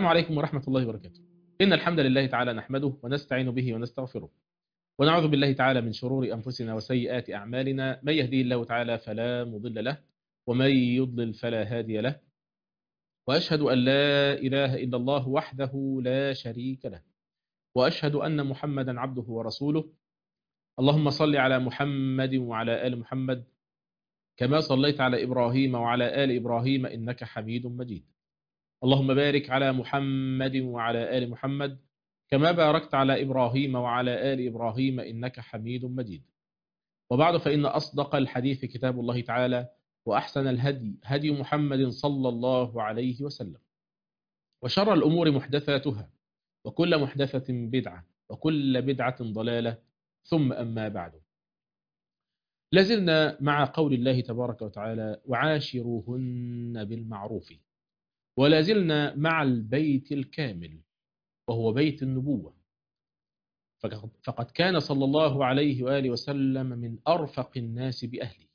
السلام عليكم ورحمة الله وبركاته. إن الحمد لله تعالى نحمده ونستعين به ونستغفره، ونعوذ بالله تعالى من شرور أنفسنا وسيئات أعمالنا. من يهديه الله تعالى فلا مضل له، ومن يضلل فلا هادي له. وأشهد أن لا إله إلا الله وحده لا شريك له، وأشهد أن محمدا عبده ورسوله. اللهم صل على محمد وعلى آل محمد كما صليت على إبراهيم وعلى آل إبراهيم إنك حميد مجيد. اللهم بارك على محمد وعلى آل محمد كما باركت على إبراهيم وعلى آل إبراهيم إنك حميد مجيد. وبعد، فإن أصدق الحديث كتاب الله تعالى، وأحسن الهدي هدي محمد صلى الله عليه وسلم، وشر الأمور محدثاتها، وكل محدثة بدعة، وكل بدعة ضلالة، ثم أما بعد. لازلنا مع قول الله تبارك وتعالى: وعاشروهن بالمعروف. ولازلنا مع البيت الكامل وهو بيت النبوة. فقد كان صلى الله عليه وآله وسلم من أرفق الناس بأهله،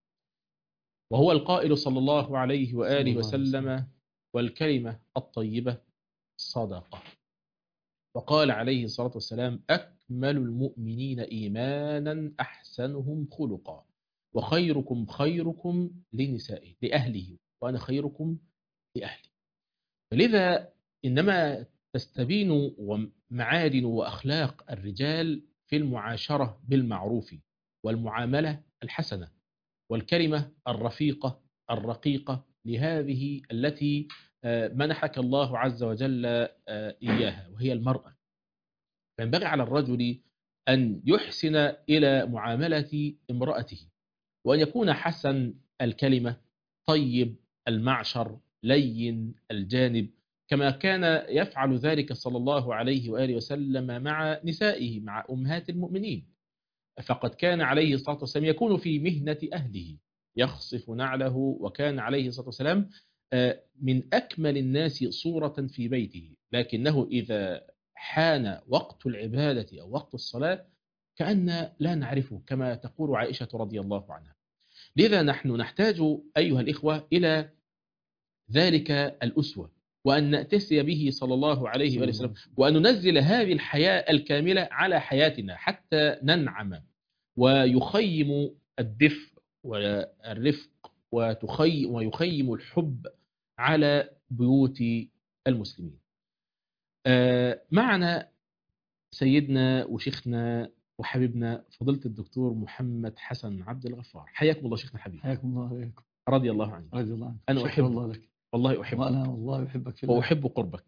وهو القائل صلى الله عليه وآله وسلم: والكلمة الطيبة صدقة. وقال عليه الصلاة والسلام: أكمل المؤمنين إيمانا أحسنهم خلقا، وخيركم خيركم لنسائه لأهله، وأنا خيركم لأهلي. فلذا إنما تستبين معادن وأخلاق الرجال في المعاشرة بالمعروف، والمعاملة الحسنة، والكلمة الرفيقة الرقيقة لهذه التي منحك الله عز وجل إياها، وهي المرأة. فينبغي على الرجل أن يحسن إلى معاملة امرأته، وأن يكون حسن الكلمة، طيب المعشر، لين الجانب، كما كان يفعل ذلك صلى الله عليه وآله وسلم مع نسائه، مع أمهات المؤمنين. فقد كان عليه الصلاة والسلام يكون في مهنة أهله، يخصف نعله، وكان عليه الصلاة والسلام من أكمل الناس صورة في بيته، لكنه إذا حان وقت العبادة أو وقت الصلاة كأن لا نعرفه، كما تقول عائشة رضي الله عنها. لذا نحن نحتاج أيها الإخوة إلى ذلك الأسوة، وأن نأتسي به صلى الله عليه وآله وسلم، وأن ننزل هذه الحياة الكاملة على حياتنا حتى ننعم، ويخيم الدفء والرفق ويخيم الحب على بيوت المسلمين. معنا سيدنا وشيخنا وحبيبنا فضيلة الدكتور محمد حسن عبد الغفار. حياكم الله شيخنا الحبيب. حياكم الله وإياكم. رضي الله عنك. رضي الله عنك. أنا أحب الله لك. والله أحبك. وأنا والله أحبك في الله. وأحب قربك.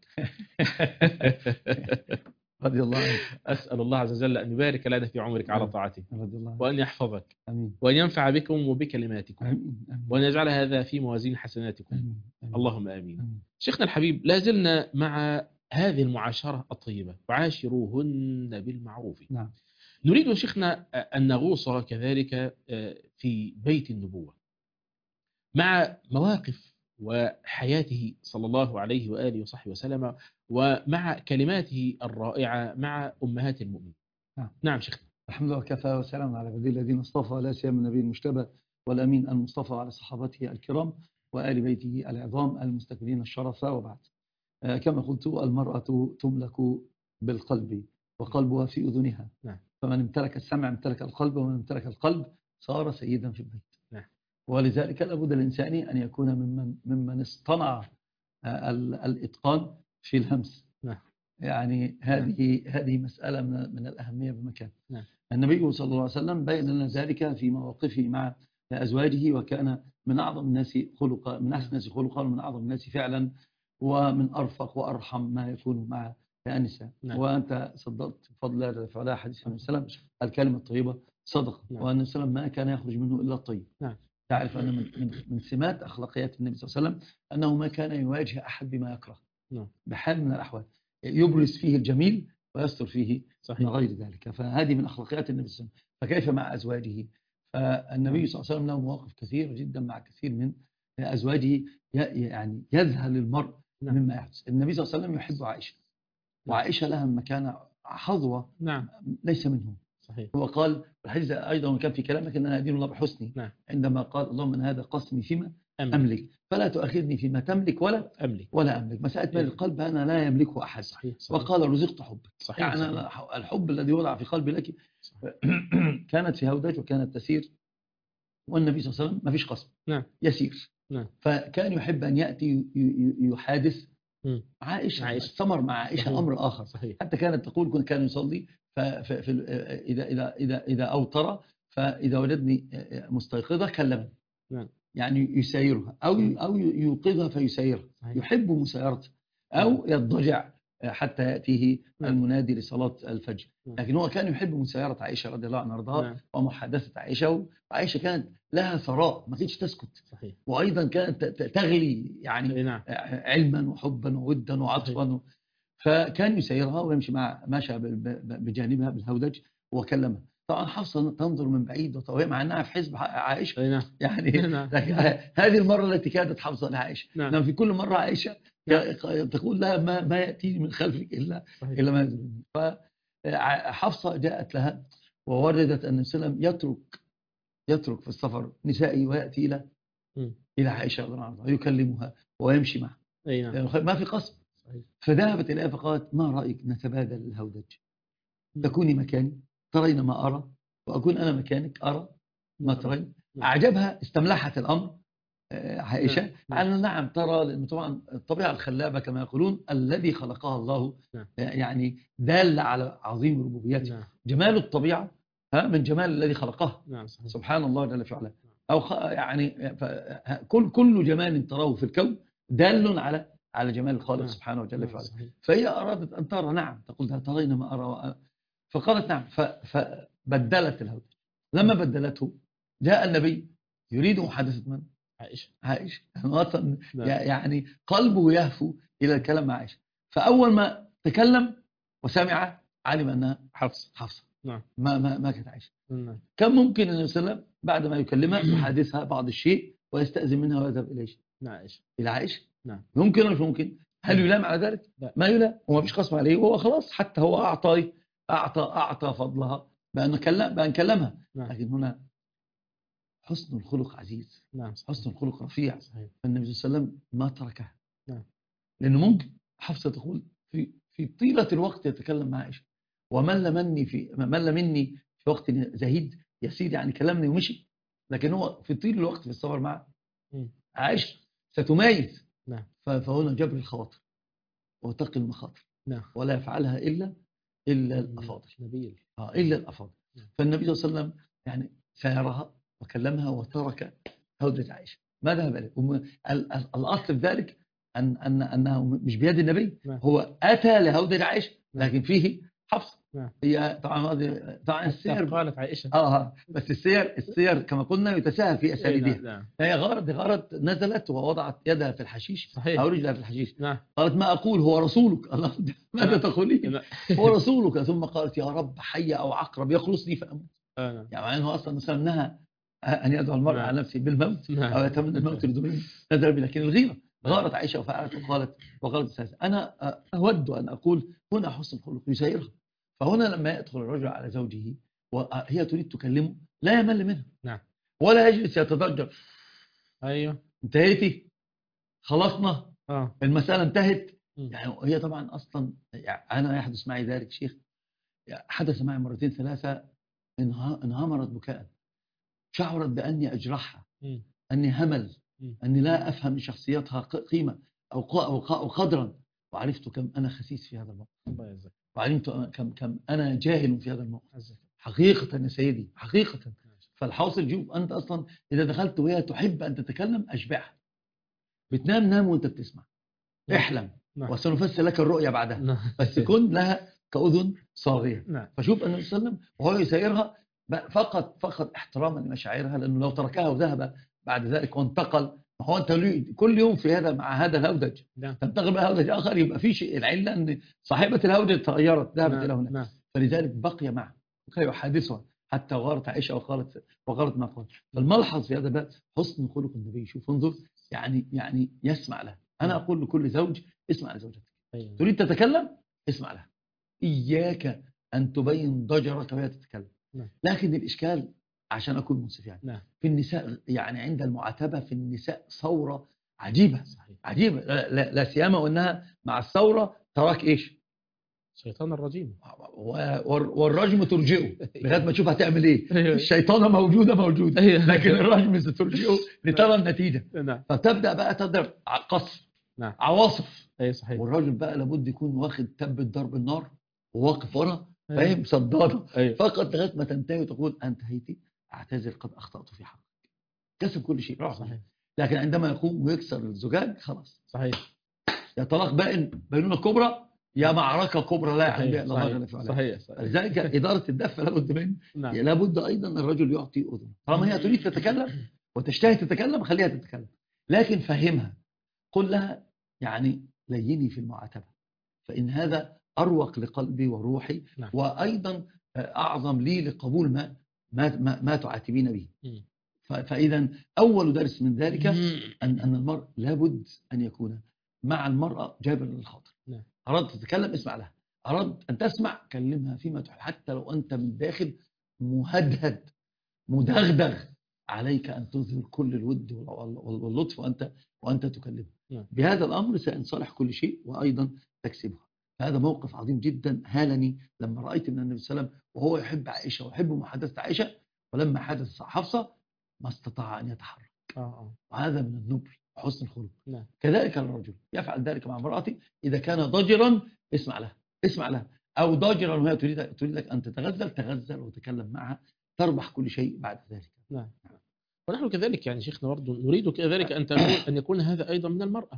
رضي الله عنك. أسأل الله عز وجل أن يبارك لنا في عمرك على طاعته، رضي الله عنك. وأن يحفظك، آمين. وأن ينفع بكم وبكلماتكم، آمين. آمين. وأن يجعل هذا في موازين حسناتكم. آمين. آمين. اللهم آمين. آمين. شيخنا الحبيب، لازلنا مع هذه المعاشرة الطيبة: وعاشروهن بالمعروف. نعم. نريد شيخنا أن نغوص كذلك في بيت النبوة مع مواقف وحياته صلى الله عليه وآله وصحبه وسلم، ومع كلماته الرائعة مع أمهات المؤمنين. نعم شيخنا. الحمد لله وكفى، وسلام على عباد الذين اصطفى، لا سيما النبي المجتبى والأمين المصطفى، على صحابته الكرام وآل بيته العظام المستكبرين الشرف. وبعد، كما قلت: المرأة تملك بالقلب، وقلبها في أذنها. نعم. فمن امتلك السمع امتلك القلب، ومن امتلك القلب صار سيدا في البيت. نعم. ولذلك لابد الإنسان أن يكون ممن اصطنع الإتقان في الهمس. نعم. يعني هذه مسألة من الأهمية بمكان. نعم. النبي صلى الله عليه وسلم بين لنا ذلك في مواقفه مع أزواجه، وكان من أعظم الناس خلقا، من أحسن الناس خلقا، ومن أعظم الناس فعلا، ومن أرفق وأرحم ما يكون مع النساء. نعم. وأنت صدقت بفضل فعلها حديث النبي صلى الله عليه وسلم: الكلمة الطيبة صدقة. نعم. وأن النبي ما كان يخرج منه إلا الطيب. نعم. تعرف أن من سمات أخلاقيات النبي صلى الله عليه وسلم أنه ما كان يواجه أحد بما يكره. نعم. بحال من الأحوال، يبرز فيه الجميل ويستر فيه صحيح. غير ذلك. فهذه من أخلاقيات النبي صلى الله عليه وسلم. فكيف مع أزواجه؟ فالنبي صلى الله عليه وسلم له مواقف كثيرة جدا مع كثير من أزواجه، يعني يذهل المرء مما يحدث. النبي صلى الله عليه وسلم يحب عائشة، وعائشة لها مكانة حظوة نعم. ليس منهم. صحيح. هو قال في الحديث أيضا، وكان في كلامك: أن أنا أدين الله بحسني. نعم. عندما قال: اللهم أن هذا قسمي فيما أملك، فلا تؤاخذني فيما تملك ولا أملك. مسألة مال القلب أنا لا يملكه أحد. صحيح. وقال رزقت حبك. صحيح. يعني صحيح. الحب الذي وضع في قلبي لك كانت في هودج وكانت تسير، والنبي صلى الله عليه وسلم ما فيش قصب، نعم. يسير. نعم. فكان يحب أن يأتي يحادث عائشة. السمر مع عائشة صحيح. أمر آخر. صحيح. حتى كانت تقول كان يصلي إذا أوتر فإذا وجدني مستيقظة كلمني. نعم. يعني يسايرها أو يوقظها فيسايرها. صحيح. يحب مسايرته أو يضجع حتى يأتيه المنادي لصلاة الفجر. لكن هو كان يحب مسايرة عائشة رضي الله عنها وارضاها ومحادثة عائشة. وعائشة كانت لها ثراء ما كانتش تسكت. صحيح. وأيضا كانت تغلي يعني علما وحبا وودا وعطفا. فكان يسيرها ويمشي ماشى بجانبها بالهودج وكلمها. طبعا حفصة تنظر من بعيد وهي مع أنها في حزب عائشة يعني هذه المرة التي كادت حفصة لعائشة. نعم. في كل مرة عائشة تقول لها ما يأتي من خلفك إلا ما يزل. فحفصة جاءت لها ووردت أن السلام يترك في السفر نسائي ويأتي إلى عائشة رضي الله عنها ويكلمها ويمشي معها. ما في قصب. فذهبت إليها فقالت ما رأيك نتبادل الهودج؟ تكوني مكاني ترين ما أرى وأكون أنا مكانك أرى ما ترين. أعجبها، استملحت الأمر عائشة على نعم ترى، لأن طبعا الطبيعة الخلابة كما يقولون الذي خلقها الله يعني دال على عظيم ربوبيته. جمال الطبيعة من جمال الذي خلقها سبحان الله جل في علاه. أو يعني كل جمال تراه في الكون دال على جمال الخالق سبحانه وجل في علاه. فهي أرادت أن ترى نعم، تقول ترين ما أرى. فقالت نعم. فبدلت الهودج. لما بدلته جاء النبي يريد محادثة من؟ عائشة. يعني قلبه يهفو إلى الكلام مع عائشة. فأول ما تكلم وسمع علم أنها حفصة. نعم. ما كانت عائشة. كم ممكن النبي صلى الله عليه وسلم بعد ما يكلمها يحادثها بعض الشيء ويستأذن منها ويذهب إلى عائشة؟ نعم. ممكن ولا مش ممكن؟ هل يلام على ذلك؟ لا. ما يلام، وما فيش قسم عليه، وهو خلاص حتى هو أعطى فضلها بأن كلمها. لكن هنا حسن الخلق عزيز. حسن الخلق رفيع. فالنبي صلى الله عليه وسلم ما تركها. لأنه ممكن حفصة تقول في طيلة الوقت يتكلم مع عائشة ومل مني في وقت زهيد يسير، يعني كلمني ومشي. لكن هو في طيل الوقت في السفر مع عائشة ستميز. فهنا جبر الخواطر وتقي المخاطر. ولا يفعلها إلا الأفاضل. إلا الأفاضل. فالنبي صلى الله عليه وسلم يعني سيرها وكلمها وترك هودج عائشة. ما ذهب إليه. الأصل في ذلك أنه مش بيد النبي. هو أتى لهودج عائشة لكن فيه حفصة. هي طبعا السير قالت عائشة بس السير كما قلنا يتساهل في أساليبها. هي غارت نزلت ووضعت يدها في الحشيش أو رجلها في الحشيش. قالت ما أقول هو رسولك. الله ماذا تقولين؟ هو رسولك. ثم قالت يا رب حي أو عقرب يخلصني فأموت. يعني أنه أصلا نسألناها أن يدعو المرء على نفسه بالموت أو يتمنى الموت لدونه نزل به. لكن الغيرة غارت عائشة وفعلت وقالت السادسة. أنا أود أن أقول هنا حسن الخلق يسيرها. فهنا لما يدخل الرجل على زوجه وهي تريد تكلمه لا يمل منها. ولا يجلس يتضجر. أيوه انتهيتي خلصنا المسألة انتهت. يعني هي طبعا أصلا يعني أنا يحدث معي ذلك شيخ، حدث معي مرتين ثلاثة انهمرت بكاء. شعرت بأني أجرحها، أني همل، أني لا أفهم شخصيتها قيمة أو قدرا. وعرفت كم أنا خسيس في هذا الموقف، وعلمت كم أنا جاهل في هذا الموقف حقيقة يا سيدي حقيقة. فالحاصل شوف أنت أصلا إذا دخلت وهي تحب أن تتكلم أشبعها. نام وأنت بتسمع. احلم وسنفسر لك الرؤية بعدها. بس كن لها كأذن صاغية. فشوف النبي صلى الله عليه وسلم وهو يسيرها فقط احتراما لمشاعرها، لأنه لو تركها وذهب بعد ذلك وانتقل، هو أنت كل يوم في هذا مع هذا الهودج تنتقل بقى هودج آخر، يبقى في شيء. العلة أن صاحبة الهودج تغيرت ذهبت إلى هنا. فلذلك بقي معه وكان يحادثها حتى غارت عائشة وقالت ما قالت. فالملحظ في هذا بقى حسن خلق النبي. شوف انظر يعني يسمع لها. أنا أقول لكل زوج اسمع لزوجتك. تريد تتكلم اسمع لها. إياك أن تبين ضجرك وهي تتكلم. لكن الإشكال عشان أكون منصف يعني. نعم. في النساء يعني عند المعاتبة في النساء ثورة عجيبة. صحيح. عجيبة، لا سيما وأنها مع الثورة تراك إيش؟ الشيطان الرجيم. والرجم ترجئه لغايه ما تشوف هتعمل ايه. أيوه. الشيطانه موجوده أيوه. لكن الرجم سترجئه لترى النتيجه. نعم. فتبدا بقى تضرب قصف، نعم. عواصف. أي صحيح. والراجل بقى لابد يكون واخد تبة ضرب النار وواقف ورا، أيوه. فاهم، صداده أيوه. فقط لغايه ما تنتهي وتقول انتهيتي، اعتذر قد اخطات في حقك، كسب كل شيء راح. صحيح. لكن عندما يقوم ويكسر الزجاج خلاص، صحيح. يا طلاق بائن بينونه كبرى يا معركة كبرى لا يعلم بها إلا الله صحيح. جل في علاه. صحيح. صحيح. لذلك إدارة الدفة لابد منه. نعم. لابد أيضا الرجل يعطي أذن، طالما هي تريد تتكلم وتشتهي تتكلم خليها تتكلم، لكن فهمها، قل لها يعني ليني في المعاتبة، فإن هذا أروق لقلبي وروحي. نعم. وأيضا أعظم لي لقبول ما تعاتبين به. مم. فإذا أول درس من ذلك أن المرء لابد أن يكون مع المرأة جابر للخاطر. نعم. أردت تتكلم اسمع لها، أردت أن تسمع كلمها فيما تحب، حتى لو أنت من داخل مهدهد مدغدغ، عليك أن تظهر كل الود واللطف وأنت تكلمها. نعم. بهذا الأمر سينصلح كل شيء وأيضا تكسبها. هذا موقف عظيم جدا هالني لما رأيت من النبي صلى الله عليه وسلم وهو يحب عائشة ويحب محادثة عائشة، ولما حدث حفصة ما استطاع أن يتحرك. وهذا من النبل وحسن الخلق. نعم. كذلك الرجل يفعل ذلك مع امرأته إذا كان ضجرا اسمع لها، أو ضجرا وهي تريد لك أن تغزل وتكلم معها، تربح كل شيء بعد ذلك. نعم. ونحن كذلك يعني شيخنا برضو نريد كذلك أن يكون هذا أيضا من المرأة.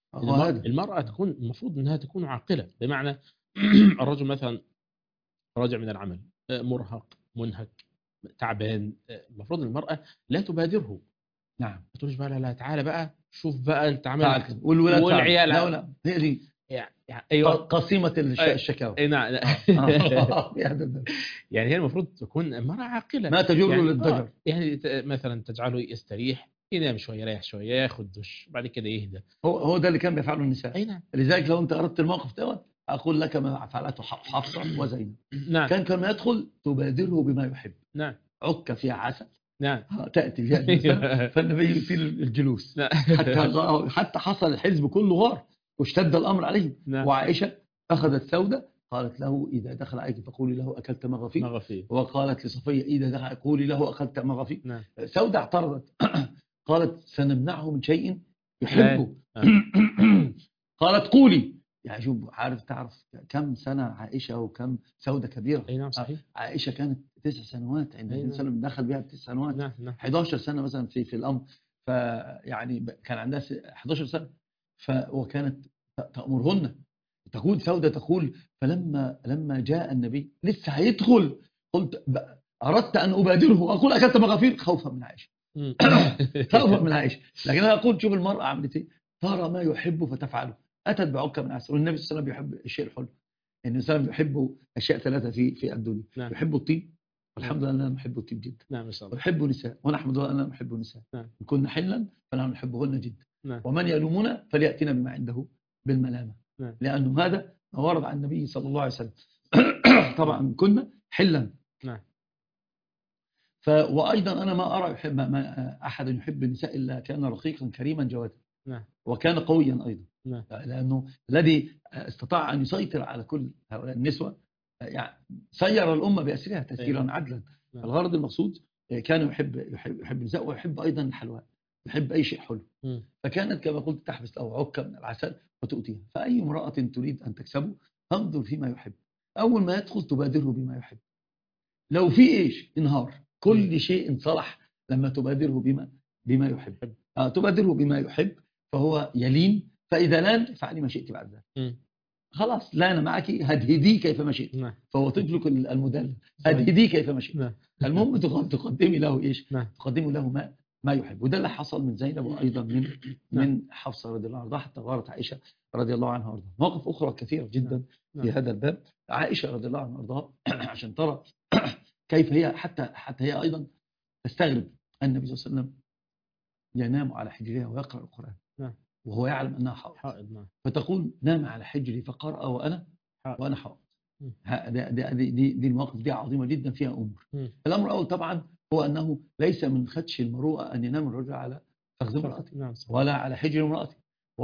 المرأة تكون المفروض أنها تكون عاقلة، بمعنى الرجل مثلا راجع من العمل مرهق منهك تعبان، المفروض المرأة لا تبادره. نعم. ما تقولش بقى لا تعالى بقى شوف بقى انت عملت والولاد والعيال. لا هي دي يعني ايوه قصيمة الشكاوى. اي نعم. يعني هي المفروض تكون امرأة عاقلة ما تجر يعني للضجر. يعني مثلا تجعله يستريح، ينام شويه يريح شويه ياخد دش بعد كده يهدى. هو ده اللي كان بيفعله النساء. اي نعم. لذلك لو انت اردت الموقف دوت اقول لك ما فعلته حفصة وزينب. نعم. كان يدخل تبادره بما يحب. نعم. عكة فيها عسل. نعم. تأتي فيها فالنبي يطيل الجلوس. نعم. حتى حصل الحزب كله غار واشتد الأمر عليهم. نعم. وعائشة أخذت سودة قالت له إذا دخل عليك فقولي له أكلت مغفي. وقالت لصفية إذا دخل قولي له أكلت مغفي. نعم. سودة اعترضت قالت سنمنعه من شيء يحبه. قالت قولي. يعني شوف تعرف كم سنة عائشة وكم سودة كبيرة. أي نعم صحيح. عائشة كانت 9 سنوات عند النبي صلى الله عليه وسلم، دخل بها 9 سنوات. نعم. نعم. 11 سنة مثلا في الأمر، فيعني كان عندها 11 سنة وكانت تأمرهن. تقول سودة تقول فلما جاء النبي لسه هيدخل قلت أردت أن أبادره وأقول أكلت مغافير خوفا من عائشة. خوفا من عائشة. لكن أنا أقول شوف المرأة عملت إيه، ترى ما يحب فتفعله. أتت بعكة من عسل. والنبي صلى الله عليه وسلم يحب الشيء الحلو. الإنسان يحب أشياء 3 في الدنيا. نعم. يحب الطيب، والحمد لله أنا أحب الطيب جدا. نعم إن شاء الله. ويحب نساء، ونحمد الله أننا نحب نساء. نعم. إن كنا حلا فنحن نحبهن جدا. نعم. ومن يلومنا فليأتينا بما عنده بالملامة. نعم. لأنه هذا ما ورد عن النبي صلى الله عليه وسلم. طبعا كنا حلا. نعم. وأيضا أنا ما أرى ما أحد يحب النساء إلا كان رقيقا كريما جوادا. نعم. وكان قويا أيضا. نعم. لأنه الذي استطاع أن يسيطر على كل هؤلاء النسوة يعني سير الأمة بأسرها تسييرا عدلا. نعم. الغرض المقصود كان يحب النساء ويحب أيضا الحلوى، يحب أي شيء حلو. فكانت كما قلت تحبس له عكة من العسل وتؤتيها. فأي امرأة تريد أن تكسبه تنظر فيما يحب، أول ما يدخل تبادره بما يحب. لو في إيش انهار كل شيء صلح لما تبادره بما يحب. تبادره بما يحب فهو يلين، فإذا لان فعلي ما شئت بعد ذلك. خلاص لان معك هدهدي كيفما شئت. نعم. فهو طفلك المدلل هدهدي كيفما شئت. نعم. المهم تقدمي له إيش. نعم. تقدمي له ما يحب. وده اللي حصل من زينب وأيضا من حفصة رضي الله عنها حتى غارت عائشة رضي الله عنها وارضاها. مواقف أخرى كثيرة جدا. نعم. في هذا الباب. عائشة رضي الله عنها وارضاها عشان ترى كيف هي حتى هي أيضا تستغرب النبي صلى الله عليه وسلم ينام على حجرها ويقرأ القرآن. نعم. وهو يعلم أنها حائض. نعم. فتقول نام على حجري فقرأ وأنا حائض. دي المواقف دي عظيمة جدا فيها أمور. الأمر الأول طبعا هو أنه ليس من خدش المروءة أن ينام الرجل على فخذ امرأته ولا على حجر امرأته،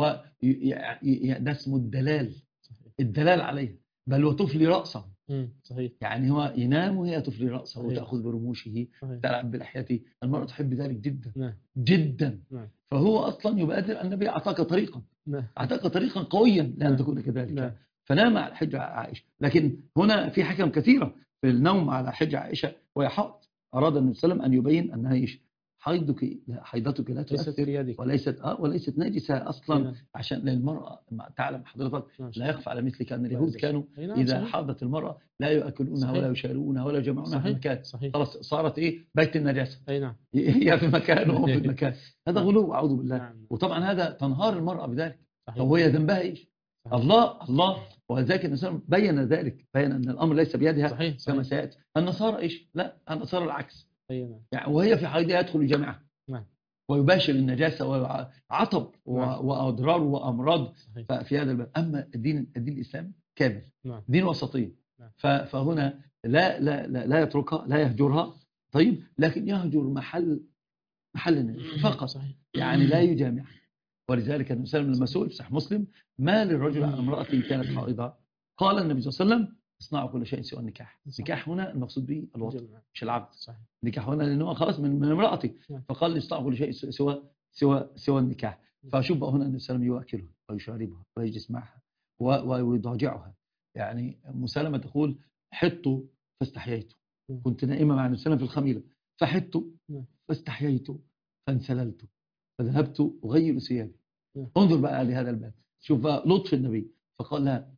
ده اسمه الدلال عليه، بل وتفلي رأسه. صحيح. يعني هو ينام وهي تفلي رأسه وتأخذ برموشه، تلعب بلحيته. المرأة تحب ذلك جدا جدا. فهو أصلا يبادر. النبي أعطاك طريقا، أعطاك طريقا قويا لأن تكون كذلك. فنام على حجر عائشة. لكن هنا في حكم كثيرة في النوم على حجر عائشة وهي حائض. أراد النبي صلى الله عليه وسلم أن يبين أنها إيش؟ حيضتك لا تؤثر وليست نجسة أصلا. عشان المرأة تعلم حضرتك لا يخفى على مثلك أن اليهود كانوا إذا حاضت المرأة لا يأكلونها ولا يشارونها ولا يجمعونها في مكان. خلاص صارت إيه؟ بيت النجاسة. هي في مكان وهو في مكان. هذا غلو أعوذ بالله. وطبعا هذا تنهار المرأة بذلك. وهي ذنبها إيش؟ الله. وذلك النصارى بين ذلك، بين أن الأمر ليس بيدها كما سيأتي. النصارى إيش؟ لا، النصارى العكس. يعني وهي في حيضها يدخل الجامعة ويباشر النجاسة وعطب وأضرار وأمراض في هذا الباب. أما الدين الإسلامي كامل، دين وسطي. فهنا لا يتركها، لا يهجرها. طيب، لكن يهجر محل النجاسة فقط. يعني لا يجامعها. ولذلك النبي صلى الله عليه وسلم لما سئل في صحيح مسلم ما للرجل على امرأته كانت حائضة، قال النبي صلى الله عليه وسلم اصنعوا كل شيء سوى النكاح. النكاح هنا المقصود به الوطن مش العقد. النكاح هنا لأنه خلاص من امرأتي، فقال اصنعوا كل شيء سوى النكاح. فشوف هنا النبي صلى الله عليه وسلم يؤكلها ويشاربها ويجلس معها ويضاجعها. يعني مسلمة تقول حطوا فاستحييت، كنت نائمة مع النبي صلى الله عليه وسلم في الخميلة فحطوا فاستحييت فانسللت فذهبت أغير ثيابي. انظر بقى لهذا الباب، شوف بقى لطف النبي. فقال لها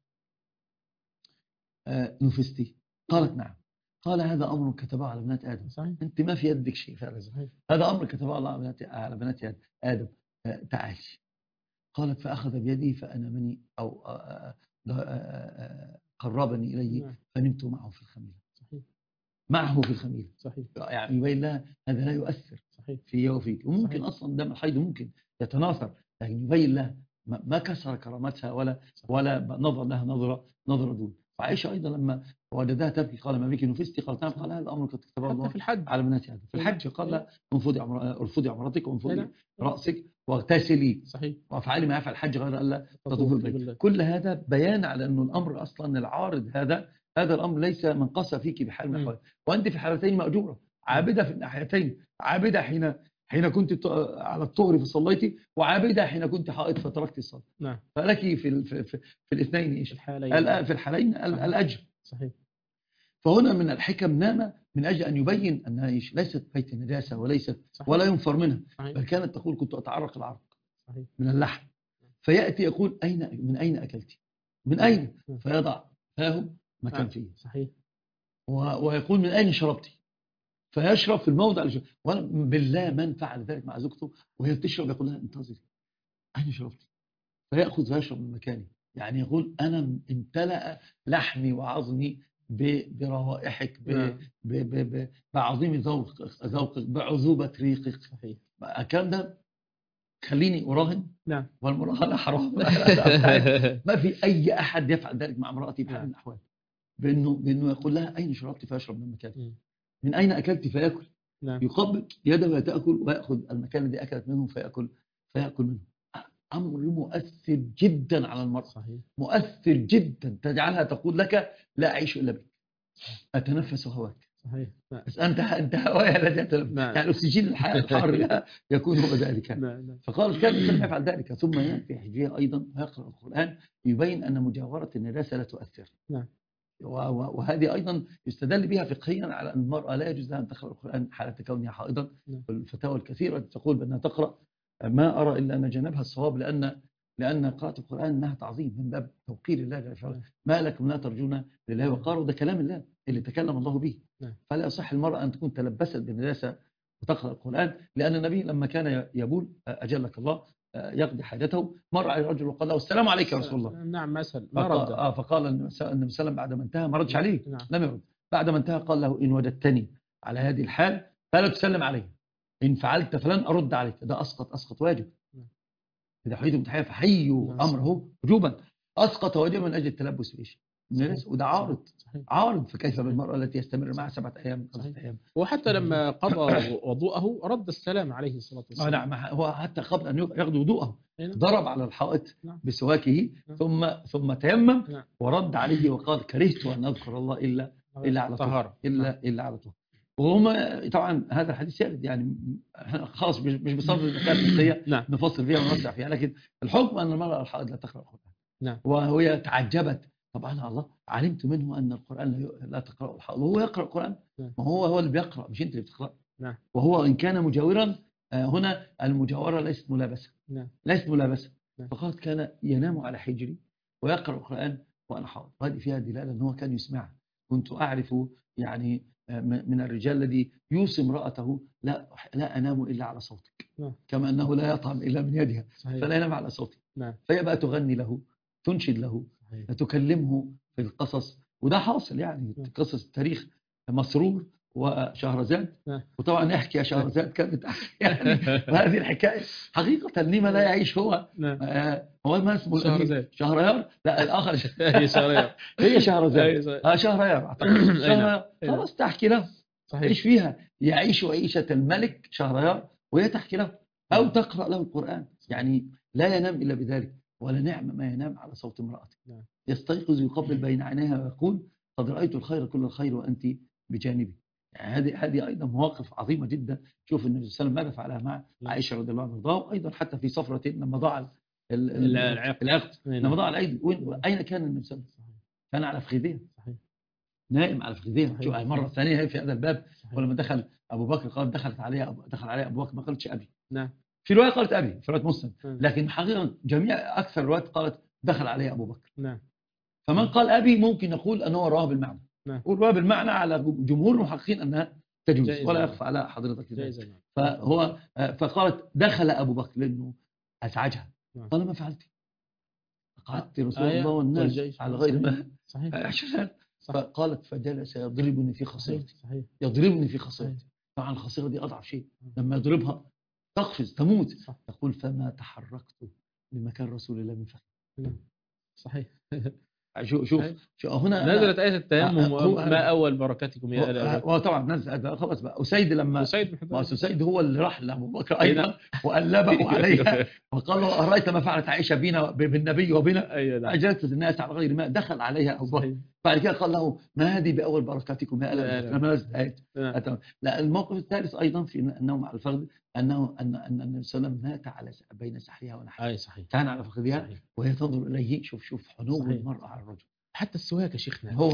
نفستي؟ قالت نعم. قال هذا أمر كتبه على بنات آدم. أنت ما في يدك شيء فعلا. هذا أمر كتبه الله على بنات آدم. تعالي. قالت فأخذ بيدي فأنامني أو قربني إليه فنمت معه في الخميلة. معه في الخميلة. يعني يبين لها هذا لا يؤثر فيه وفيك. وممكن أصلا دم الحيض ممكن يتناثر، لكن يبين لها ما كسر كرامتها ولا نظر لها نظرة دون. فعائشة أيضا لما وجدها تبكي قال ما بك نفستي؟ قالت نعم. قال هذا أمر قد كتبه الله على بنات آدم. في الحج قال لها ارفضي عمرتك وانفضي رأسك واغتسلي وافعلي ما يفعل الحج غير ألا تطوفي البيت. كل هذا بيان على أنه الأمر أصلا العارض هذا الأمر ليس منقص فيك بحال من الأحوال. وأنت في حالتين مأجورة، عابدة في الناحيتين، عابدة حين كنت على الطهر فصليتي، وعابدة حين كنت حائض فتركت الصلاة. فلك في الاثنين إيش؟ في الحالين الأجر. فهنا من الحكم نام من أجل أن يبين أنها إيش؟ ليست بيت النجاسة وليست ولا ينفر منها. بل كانت تقول كنت أتعرق العرق من اللحم. فيأتي يقول من أين أكلتي؟ من أين؟ فيضع فاه مكان فيه. ويقول من أين شربتي؟ فيشرب في الموضع اللي وانا بالله من فعل ذلك مع زوجته وهي بتشرب يقول لها انتظري أين شربتي؟ فيأخذ ويشرب من مكاني. يعني يقول أنا امتلأ لحمي وعظمي بروائحك بعظيم ذوقك بعذوبة ريقك. الكلام ده خليني أراهن. والمراهنة حرام. ما في أي أحد يفعل ذلك مع امرأتي بحال من الأحوال، بأنه يقول لها أين شربت فيشرب من مكاني، من أين أكلت فيأكل، يقبل يده وتأكل ويأخذ المكان الذي أكلت منه فيأكل منه. أمر مؤثر جدا على المرأة. مؤثر جدا، تجعلها تقول لك لا أعيش إلا بك، أتنفس هواك. بس أنت هوايا الذي أتنفس. يعني الأكسجين الحار يكون هو ذلك. فقال كان الإنسان يفعل ذلك ثم ينام في حجرها أيضا ويقرأ القرآن يبين أن مجاورة النجاسة لا تؤثر. وهذه أيضا يستدل بها فقهيا على أن المرأة لا يجوز لها أن تقرأ القرآن حالة كونها حائضا. والفتاوى الكثيرة تقول بأنها تقرأ. ما أرى إلا أن جانبها الصواب لأن قراءة القرآن أنها تعظيم من باب توقير الله جل وعلا. ما لكم لا ترجون لله وقاروا، ده كلام الله اللي تكلم الله به. فلا يصح المرأة أن تكون تلبست بالنجاسة وتقرأ القرآن، لأن النبي لما كان يبول أجلك الله يقضي حاجته مر على الرجل وقال له السلام عليك يا رسول الله. نعم مثل ما رد. فقال النبي صلى الله عليه وسلم بعد ما انتهى ما ردش عليه. لم يرد. بعد ما انتهى قال له إن وجدتني على هذه الحال فلا تسلم عليه، إن فعلت فلن أرد عليك. ده أسقط واجب. إذا حييتم تحية فحيوا أمره وجوبا. أسقط واجبا من أجل التلبس بإيش؟ وده عارض. عارض، فكيف بالمرأة التي يستمر معها 7 أيام 5 أيام. وحتى لما قضى وضوءه رد السلام عليه الصلاة والسلام. نعم، هو حتى قبل أن ياخذ وضوءه نعم. ضرب على الحائط نعم. بسواكه، نعم. ثم تيمم نعم. ورد عليه وقال كرهت أن أذكر الله إلا على طهارة، إلا على طهارة. وهم طبعا هذا الحديث يرد، يعني خلاص مش بصدد الأحكام الفقهية نعم. نفصل فيها ونوسع فيها، لكن الحكم أن المرأة الحائض لا تقرأ القرآن. نعم. وهي تعجبت طبعا، الله علمت منه أن القرآن لا تقرأ الحائض، وهو يقرأ القرآن. نعم. ما هو اللي بيقرأ، مش أنت اللي بتقرأ. نعم. وهو إن كان مجاورا، هنا المجاورة ليست ملابسة. نعم. ليست ملابسة. نعم. فقالت كان ينام على حجري ويقرأ القرآن وأنا حاضر. وهذه فيها دلالة أنه كان يسمع. كنت أعرف يعني من الرجال الذي يوصي امرأته لا أنام إلا على صوتك. نعم. كما أنه لا يطعم إلا من يدها. صحيح. فلا ينام على صوتك. نعم. فهي بقى تغني له، تنشد له، صحيح. تكلمه في القصص. وده حاصل يعني. نعم. قصص التاريخ مسرور وشهرزاد. نعم. وطبعا نحكي يا شهرزاد كانت يعني. وهذه الحكاية حقيقة لما لا يعيش هو. نعم. هو ما اسمه شهرزاد. شهريار. لا الآخر هي شهريار. هي شهرزاد. شهريار أعتقد. شهريار خلاص تحكي له. إيش فيها؟ يعيش عيشة الملك شهريار وهي تحكي له أو تقرأ له القرآن. يعني لا ينام إلا بذلك. ولا نعم ما ينام على صوت امرأته. يستيقظ يقبل بين عينيها ويقول قد رأيت الخير كل الخير وأنت بجانبي. يعني هذه أيضا مواقف عظيمة جدا. شوف النبي صلى الله عليه وسلم ماذا فعلها مع عائشة رضي الله عنها وارضاها. وأيضا حتى في صفرة لما ضاع العقد. لما ضاع العقد أين كان النبي صلى الله عليه وسلم؟ كان على فخذيه. نائم على فخذيه. مرة ثانية في هذا الباب. ولما دخل أبو بكر قال دخل عليه أبو بكر، ما قالتش أبي. نعم. في رواية قالت أبي، في رواية مسلم. لكن حقيقة جميع أكثر الروايات قالت دخل عليه أبو بكر. نعم. فمن قال أبي ممكن نقول أنه رواه بالمعنى. نعم. رواه بالمعنى على جمهور المحققين أنها تجوز ولا يخفى على حضرتك. فقالت دخل أبو بكر لأنه أزعجها. قال ما فعلتي؟ قعدت رسول الله والناس على غير ما. صحيح. فقالت فجلس يضربني في خصيرتي. يضربني في خصيرتي. طبعا الخصيرة دي أضعف شيء. لما يضربها تقفز تموت. تقول فما تحركت لمكان رسول الله من فخذ. صحيح. شوف هنا نزلت آية التيمم ما أول بركاتكم يا آل أبي. وطبعا نزل خلاص بقى. أسيد لما أسيد هو اللي راح لأبو بكر أيضا وقلبه عليها وقال له أرأيت ما فعلت عائشة بنا بالنبي وبنا. أجلت الناس على غير ما. دخل عليها أبو بكر. بعد كده قال له ما هذه بأول بركاتكم يا آل أبي. لما نزلت آية. لا الموقف الثالث أيضا في النوم على الفخذ أن النبي صلى الله عليه وسلم مات على بين سحرها ونحرها. كان على فخذها وهي تنظر إليه. شوف حنو المرأة على الرجل. حتى السواك يا شيخنا هو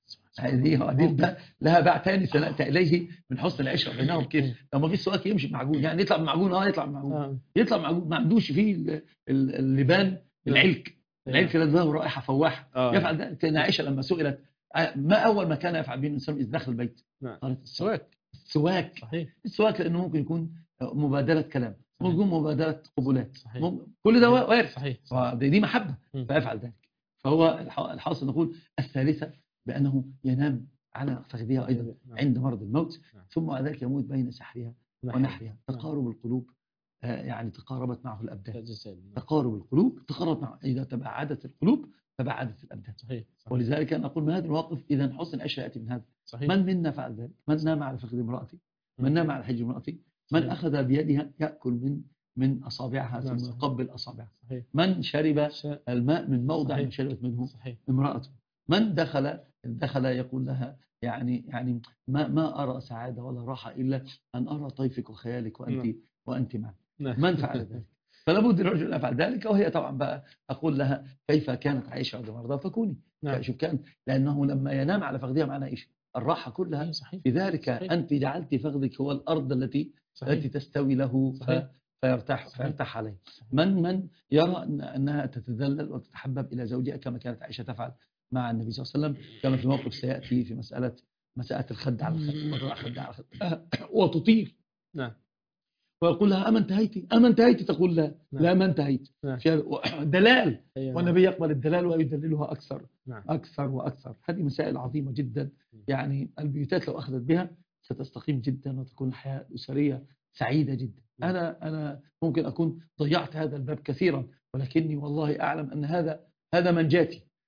هذه لها باع ثاني سنأتي إليه من حسن العشرة بينهم. كيف لما في السواك يمشي بمعجون، يعني يطلع بمعجون. يطلع بمعجون ما عندوش فيه اللبان العلك اللي له رائحة فواحة. يفعل ذلك. كان عائشة لما سئلت ما أول ما كان يفعل به الإنسان إذا دخل البيت قالت السواك. السواك لأنه ممكن يكون مبادلة كلام، ممكن يكون مبادلة قبولات، كل ده وارد. دي محبة فيفعل ذلك. فهو الحاصل نقول الثالثة بأنه ينام على فخذها أيضا عند مرض الموت. ثم بعد ذلك يموت بين سحرها ونحرها. تقارب القلوب، يعني تقاربت معه الأبدان. تقارب القلوب تقاربت معه. إذا تباعدت القلوب تباعدت الأبدان. ولذلك أنا أقول ما هذا المواقف إذا حسن العشرة يأتي من هذا. من منا فعل ذلك؟ من نام على فخذ امرأتي؟ من نام على حج امرأتي؟ من أخذ بيدها يأكل من أصابعها ثم يقبل أصابعها؟ من شرب الماء من موضع شربت منه امرأته؟ من دخل يقول لها يعني ما أرى سعادة ولا راحة إلا أن أرى طيفك وخيالك وأنت معي. من فعل ذلك؟ فلا بد الرجل أن يفعل ذلك. وهي طبعا بقى أقول لها كيف كانت عائشة رضي الله عنها فكوني. شوف كان لأنه لما ينام على فخذها معنا إيش الراحة كلها في ذلك. أنت جعلت فخذك هو الأرض التي تستوي له فيرتاح عليه. من يرى أنها تتذلل وتتحبب إلى زوجها كما كانت عائشة تفعل مع النبي صلى الله عليه وسلم. كما في موقف سيأتي في مسألة الخد على الخد خد على الخد وتطير. ويقول لها أما انتهيتي تقول لا ما انتهيت. دلال. والنبي يقبل الدلال ويدللها أكثر وأكثر. هذه مسائل عظيمة جدا. يعني البيوتات لو أخذت بها ستستقيم جدا وتكون الحياة الأسرية سعيدة جدا. أنا ممكن أكون ضيعت هذا الباب كثيرا، ولكني والله أعلم أن هذا منجاتي.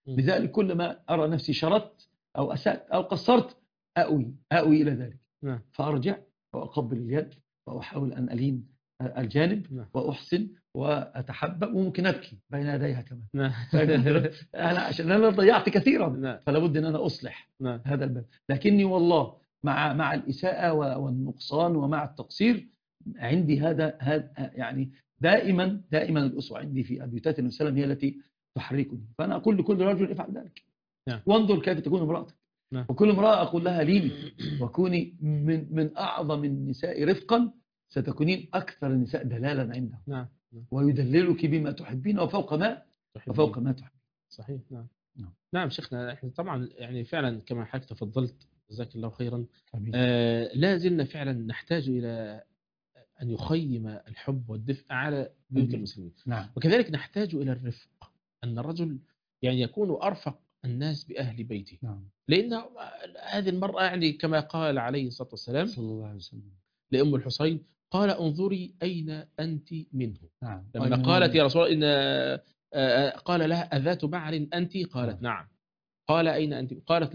لذلك كل ما أرى نفسي شردت أو أسأت أو قصرت أأوي إلى ذلك، نعم. فأرجع وأقبل اليد وأحاول أن ألين الجانب نعم. وأحسن وأتحبب وممكن أبكي بين يديها كمان. نعم. أنا عشان أنا ضيعت كثيرا، نعم. فلا بد أن أنا أصلح نعم. هذا الباب. لكني والله مع الإساءة والنقصان ومع التقصير عندي هذا يعني دائما الأسوة عندي في أبيتات النبي صلى الله عليه وسلم هي التي تحركني. فأنا أقول لكل رجل افعل ذلك. نعم. وانظر كيف تكون امرأتك. نعم. وكل امرأة أقول لها ليني وكوني من أعظم النساء رفقا ستكونين أكثر النساء دلالا عنده. نعم. ويدللك بما تحبين وفوق ما تحبين. صحيح. نعم. نعم شيخنا، احنا طبعا يعني فعلا كما حضرتك تفضلت جزاك الله خيرا، لا زلنا فعلا نحتاج إلى أن يخيم الحب والدفء على بيوت المسلمين. نعم. وكذلك نحتاج إلى الرفق، أن الرجل يعني يكون أرفق الناس بأهل بيته. نعم. لأن هذه المرأة يعني كما قال عليه الصلاة والسلام صلى الله عليه وسلم لأم الحسين، قال انظري أين أنت منه. نعم. لما قالت يا رسول الله قال لها أذات بعل أنت؟ قالت نعم. قال أين أنت؟ قالت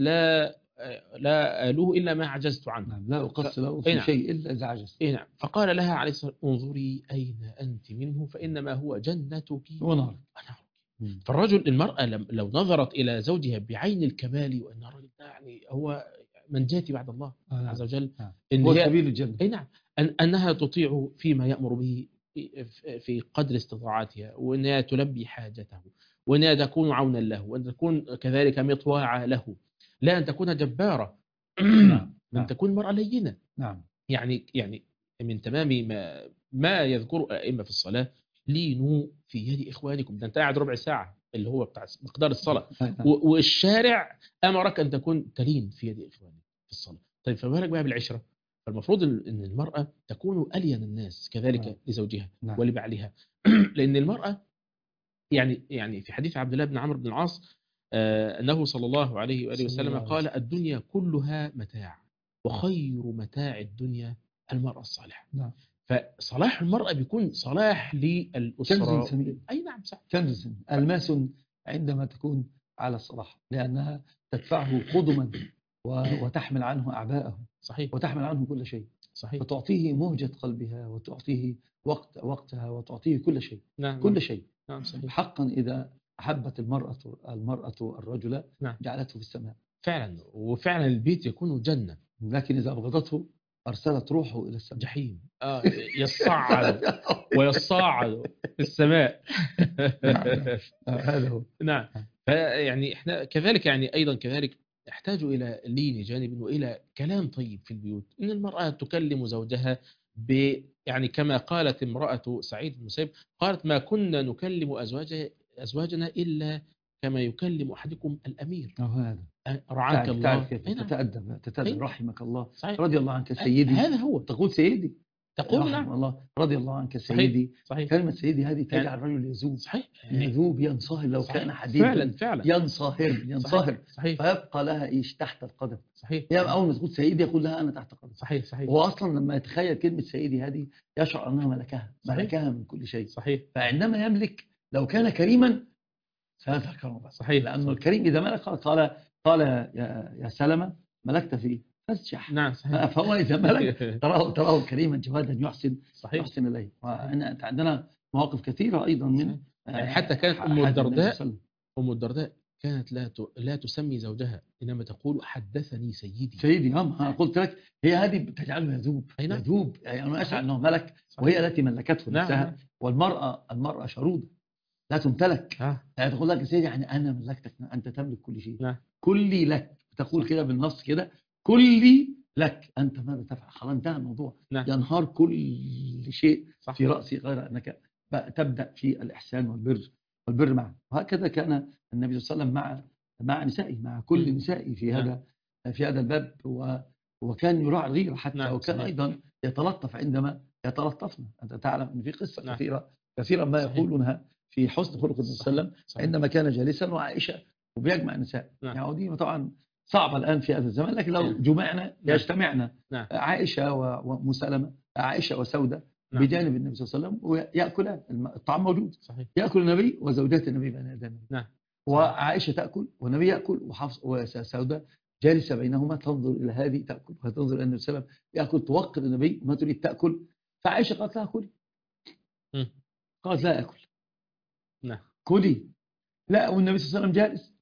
لا آلوه إلا ما عجزت عنه. نعم. لا أقص له في شيء إلا إذا عجزت. نعم. فقال لها عليه الصلاة والسلام انظري أين أنت منه فإنما هو جنتك ونارك. فالرجل المرأة لو نظرت إلى زوجها بعين الكمال، وأن الرجل يعني هو من جاتي بعد الله عز وجل، إن هو سبيل الجنة. نعم. أنها تطيع فيما يأمر به في قدر استطاعتها، وأنها تلبي حاجته، وأنها تكون عونا له، وأن تكون كذلك مطواعة له، لا أن تكون جبارة. أن تكون مرأة لينة. نعم. يعني من تمام ما يذكر الأئمة في الصلاة لينوا في يد إخوانكم. ده أنت قاعد ربع ساعة اللي هو بتاع مقدار الصلاة، والشارع أمرك أن تكون تلين في يد إخوانك في الصلاة. طيب فما بالك بقى بالعشرة؟ فالمفروض أن المرأة تكون ألين الناس كذلك لزوجها ولبعلها. لأن المرأة يعني في حديث عبد الله بن عمرو بن العاص أنه صلى الله عليه وآله وسلم قال الدنيا كلها متاع، وخير متاع الدنيا المرأة الصالحة. نعم. فصلاح المرأة بيكون صلاح للأسرة. كنز ثمين. أي نعم صح. كنز ألماس عندما تكون على الصلاح، لأنها تدفعه قدما وتحمل عنه أعباءه. صحيح. وتحمل عنه كل شيء. صحيح. وتعطيه مهجة قلبها، وتعطيه وقتها، وتعطيه كل شيء. نعم. كل شيء. نعم صحيح. حقا إذا أحبت المرأة الرجل جعلته في السماء فعلا. وفعلا البيت يكون جنة. لكن إذا أبغضته أرسلت روحه إلى السماء جحيم. يصعد ويصاعد في السماء. هذا هو. نعم. فيعني احنا كذلك يعني أيضا كذلك نحتاج إلى لين جانب وإلى كلام طيب في البيوت. إن المرأة تكلم زوجها يعني كما قالت امرأة سعيد بن المسيب، قالت ما كنا نكلم أزواجنا إلا كما يكلم أحدكم الأمير. هذا رعاك الله. تتأدب رحمك الله. صحيح. رضي الله عنك سيدي. هذا هو. تقول سيدي. تقول نعم. الله رضي الله عنك سيدي. صحيح. كلمة سيدي هذه تجعل الرجل يذوب. صحيح. يذوب ينصهر لو صحيح. كان حديدا. فعلا. ينصهر. صحيح. فيبقى لها إيش تحت القدم. صحيح. هي أول ما تقول سيدي يقول لها أنا تحت القدم. صحيح. هو أصلا لما يتخيل كلمة سيدي هذه يشعر أنها ملكها من كل شيء. صحيح. فعندما يملك لو كان كريما سيظهر كرمه. صحيح. لأنه الكريم إذا ملك قال يا سلمة ملكت فيه فاسجح. نعم صحيح. فهو إذا ملك تراه كريما جوادا يحسن إليه. عندنا مواقف كثيرة أيضا من يعني حتى كانت أم الدرداء كانت لا تسمي زوجها، إنما تقول حدثني سيدي. أنا قلت لك هي هذه تجعله يذوب يعني أنا أشعر أنه ملك. وهي التي ملكته نفسها. نعم. والمرأة شرودة لا تمتلك. يعني تقول لك سيدي يعني أنا ملكتك، أنت تملك كل شيء. نعم. كلي لك. تقول كده بالنص كده كلي لك، أنت ماذا تفعل؟ خلاص انتهى الموضوع. نعم. ينهار كل شيء صح. في رأسي غير أنك تبدأ في الإحسان والبر معه. وهكذا كان النبي صلى الله عليه وسلم مع نسائه، مع كل نسائه في هذا الباب. وكان يراعي الغيرة حتى. نعم. وكان صحيح. أيضا يتلطف عندما يتلطفنا. أنت تعلم أن في قصة نعم. كثيرا ما صحيح. يقولونها في حسن خلق النبي صلى الله عليه وسلم عندما كان جالسا وعائشة وبيجمع النساء. نعم. يعني دي طبعا صعبة الآن في هذا الزمان، لكن لو جمعنا يجتمعنا. نعم. عائشة ومسلمة، عائشة وسودة. نعم. بجانب النبي صلى الله عليه وسلم ويأكلان الطعام موجود. صحيح. يأكل النبي وزوجات النبي بين يديه. نعم. وعائشة تأكل والنبي يأكل وسوداء جالسة بينهما تنظر إلى هذه تأكل وتنظر إلى النبي صلى الله عليه وسلم يأكل توقر النبي ما تريد تأكل فعائشة قالت لها كلي. قالت لا أكل. نعم. كلي. لا والنبي صلى الله عليه وسلم جالس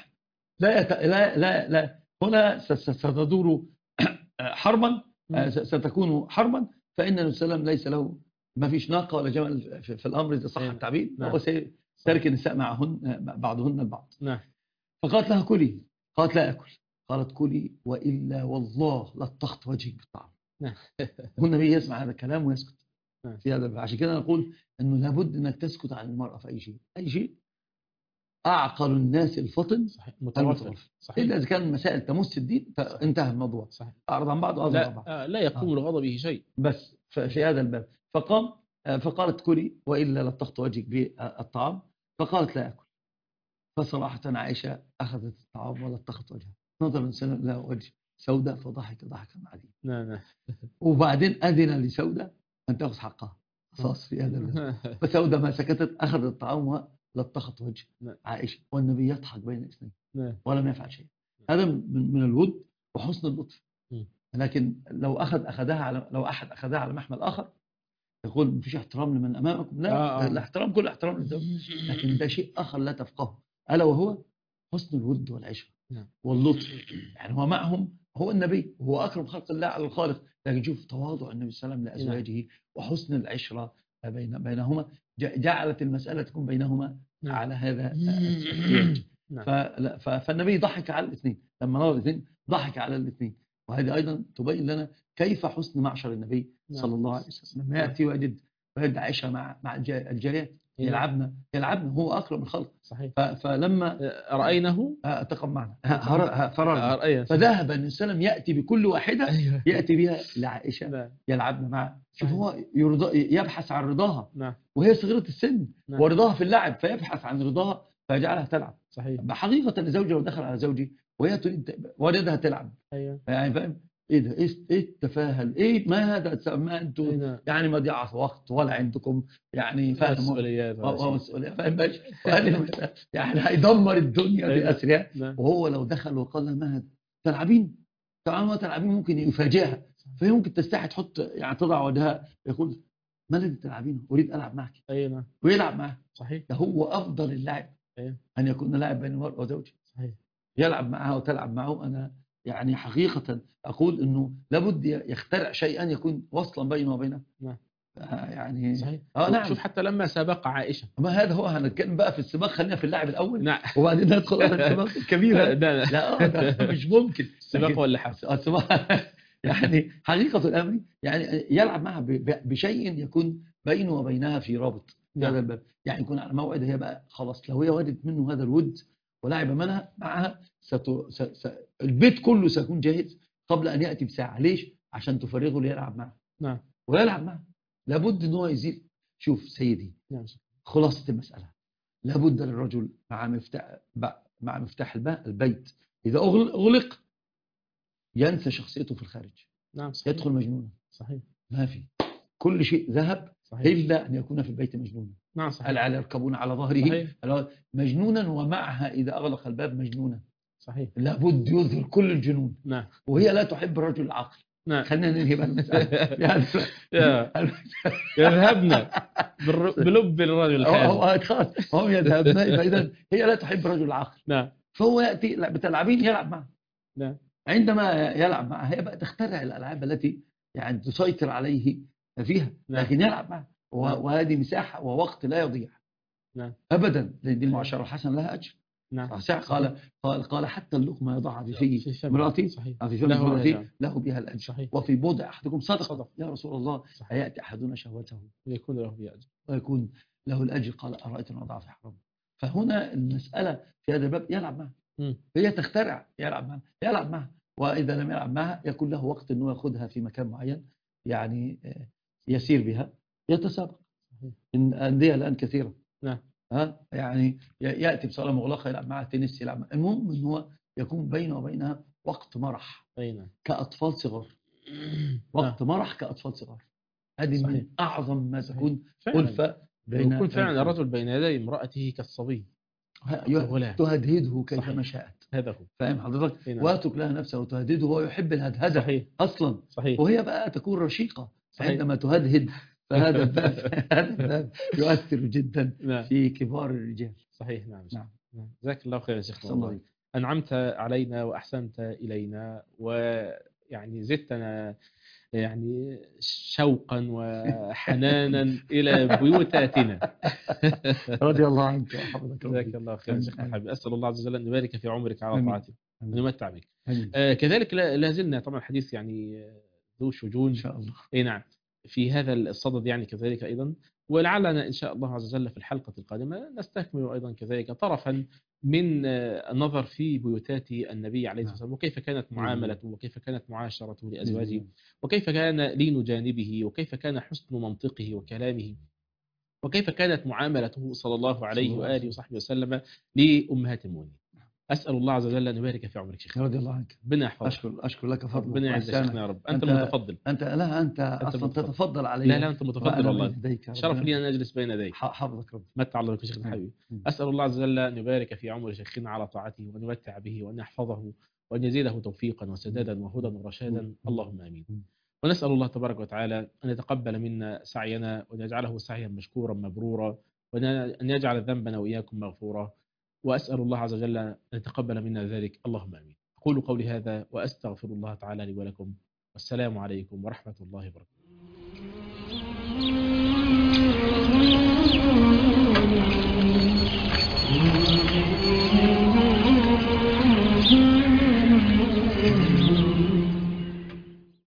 لا هنا ستدور حربا ستكون حربا فإن النبي صلى الله عليه وسلم ليس له ما فيش ناقة ولا جمل في الأمر إذا صح التعبير. هو سيترك النساء معهن بعضهن البعض. نعم. فقالت لها كلي. قالت لا أكل. قالت كلي وإلا والله لطخت وجهك بالطعام. والنبي يسمع هذا الكلام ويسكت في هذا. عشان كده نقول أنه لابد أنك تسكت عن المرأة في أي شيء. أعقل الناس الفطن متوفر. إلا إذا كان المسائل تمس الدين فانتهى الموضوع. أعرض عن بعض وأعرض عن بعض. لا يقوم لغضبه شيء. بس في هذا الباب فقام فقالت كلي وإلا لطخت وجهك بالطعام. فقالت لا أكل. فصراحة عائشة أخذت الطعام ولطخت وجهها. نظر الإنسان لها وجه سوداء فضحك ضحكا عظيما. نعم. وبعدين أذن لسوداء أن تأخذ حقها قصاص في هذا الباب. فسوداء ما سكتت أخذت الطعام ولطخت وجه عائشة والنبي يضحك بين الاثنين ولم يفعل شيء. هذا من الود وحسن اللطف. لكن لو أحد أخذها على محمل آخر يقول مفيش احترام لمن أمامكم. لا الاحترام كل احترام للزوج. لكن ده شيء آخر لا تفقهه ألا وهو حسن الود والعشرة واللطف. يعني هو معهم هو النبي وهو أكرم خلق الله على الخالق. لكن شوف تواضع النبي صلى الله عليه وسلم لأزواجه وحسن العشرة بينهما جعلت المسألة تكون بينهما على هذا السياج. فالنبي ضحك على الاثنين لما نرى الاثنين ضحك على الاثنين. وهذه أيضا تبين لنا كيف حسن معشر النبي صلى الله عليه وسلم لما يأتي ويجد عائشة مع الجاريات يلعبن هو أكرم الخلق. صحيح. فلما رأينه تقم معنا فذهب النبي صلى الله عليه وسلم يأتي بكل واحدة يأتي بها لعائشة يلعبن معها. شوف هو يبحث عن رضاها وهي صغيرة السن ورضاها في اللعب فيبحث عن رضاها فيجعلها تلعب. صحيح. حقيقة زوجي لو دخل على زوجي وهي تريد والدها تلعب يعني فاهم ايه ده ايه التفاهل ايه ما هذا ما انتم يعني مضيعة وقت ولا عندكم يعني فاهم مسؤوليات فاهم يعني هيدمر الدنيا بأسرها. وهو لو دخل وقال لها ما هذا تلعبين ممكن يفاجئها فهي ممكن تستحي تحط يعني تضع وجهها يقول ما الذي تلعبينه أريد ألعب معك. ويلعب معها. صحيح. ده هو أفضل اللعب أن يكون لاعب بين المرء وزوجه. صحيح. يلعب معها وتلعب معه. أنا يعني حقيقة أقول أنه لابد يخترع شيئا يكون وصلا بينه وبينه. يعني صحيح. نعم. شوف حتى لما سبق عائشة ما هذا هو هنتكلم بقى في السباق. خلينا في اللاعب الأول. نعم. وبعدين ندخل على السباق الكبيرة. لا ده مش ممكن السباق ولا حف يعني حقيقة الأمر يعني يلعب معها بشيء يكون بينه وبينها في رابط هذا الباب. يعني يكون على موعد هي بقى خلاص لو هي وجدت منه هذا الود ولعب معها البيت كله سيكون جاهز قبل أن يأتي بساعة. ليش؟ عشان تفرغه ليلعب معها. نعم. ويلعب معها لابد ان هو يزيل. شوف سيدي خلاصة المسألة لابد للرجل مع مفتاح البيت إذا أغلق ينسى شخصيته في الخارج. نعم. صحيح. يدخل مجنونا. صحيح. ما في كل شيء ذهب. صحيح. إلا أن يكون في البيت مجنونا. نعم. صحيح. العيال يركبون على ظهره. مجنونا ومعها إذا أغلق الباب مجنونا. صحيح. لابد يظهر كل الجنون. نعم. وهي لا تحب الرجل العاقل. نعم. خلينا ننهي بقى المسألة. يذهبنا بلب الرجل خلاص هم يذهبنا. فإذا هي لا تحب الرجل العاقل. نعم. فهو يأتي بتلعبين يلعب معه. نعم. عندما يلعب معه هي بقى تخترع الألعاب التي يعني تسيطر عليه فيها. نعم. لكن يلعب معه وهذه مساحة ووقت لا يضيع. نعم. أبدا لأن المعاشرة الحسنة لها أجر. نعم. قال حتى اللقمة يضعها في امرأتي في فم امرأتي له بها الأجر. صحيح. وفي بضع أحدكم صدقة. يا رسول الله هيأتي أحدنا شهوته ويكون له بها أجر ويكون له الأجر. قال أرأيت أن أضع في حرام. فهنا المسألة في هذا الباب يلعب معها. هي تخترع يلعب معها وإذا لم يلعب معها يكون له وقت أنه يأخذها في مكان معين يعني يسير بها يتسابق. الأندية الآن كثيرة. نعم. يعني يأتي بصالة مغلقة يلعب معها تنس يلعب معها. المهم أنه هو يكون بينه وبينها وقت مرح كأطفال صغار. وقت مرح كأطفال صغار. هذه من أعظم ما تكون ألفة يكون فعلا الرجل بين يدي امرأته كالصبي. الغلام. تهدهده كيفما صحيح. شاءت. هذا هو. فاهم حضرتك؟ أي نعم. واترك لها نفسه وتهدده، وهو يحب الهدهدة صحيح. أصلا، صحيح. وهي بقى تكون رشيقة صحيح. عندما تهدهد. فهذا الباب هذا الباب يؤثر جدا نعم. في كبار الرجال. صحيح. نعم. نعم. نعم. جزاك الله خير يا شيخنا أحسن الله والله. عليك. أنعمت علينا وأحسنت إلينا، ويعني زدتنا يعني شوقا وحنانا إلى بيوتاتنا. رضي الله عنك وحفظك جزاك ربي. الله خير يا شيخنا آمين. الحبيب. أسأل الله عز وجل أن يبارك في عمرك على آمين. طاعته وأن آمين. يمتع بك. آمين. كذلك لا زلنا طبعا الحديث يعني ذو إن شجون. شاء الله. اي نعم. في هذا الصدد يعني كذلك أيضا، ولعلنا إن شاء الله عز وجل في الحلقة القادمة نستكمل أيضا كذلك طرفا من النظر في بيوتات النبي عليه الصلاة والسلام، وكيف كانت معاملته وكيف كانت معاشرته لأزواجه، وكيف كان لين جانبه، وكيف كان حسن منطقه وكلامه، وكيف كانت معاملته صلى الله عليه وآله وصحبه وسلم لأمهات المؤمنين. أسأل الله عز وجل أن يبارك في عمرك شيخنا. رضي الله عنك. ربنا يحفظك. أشكر لك فضلك ربنا يعز شيخنا وإحسانك. يا رب. أنت المتفضل. أنت أصلا المتفضل. تتفضل علي. لا أنت متفضل وأنا والله. بين يديك. شرف لي أن أجلس بين يديك. حفظك ربي. متع الله بك شيخنا الحبيب. أسأل الله عز وجل أن يبارك في عمر شيخنا على طاعته، وأن يمتع به، وأن يحفظه، وأن يزيده توفيقا وسدادا وهدى ورشادا. اللهم آمين. ونسأل الله تبارك وتعالى أن يتقبل منا سعينا، وأن يجعله سعيا مشكورا مبرورا، وأن يجعل ذنبنا وإياكم مغفورا. وأسأل الله عز وجل أن يتقبل منا ذلك. اللهم آمين. أقول قولي هذا وأستغفر الله تعالى لي ولكم، والسلام عليكم ورحمة الله وبركاته.